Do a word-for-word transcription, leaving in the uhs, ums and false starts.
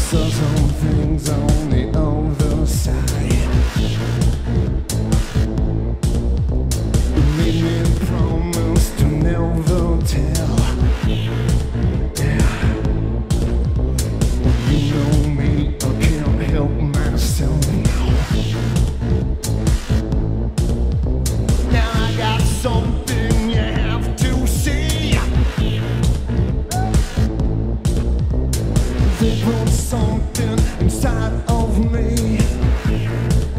saw some things on the other side. You made me promise to never tell. Yeah. You know me, I can't help myself now. Now I got something you have to see. They put something inside of me.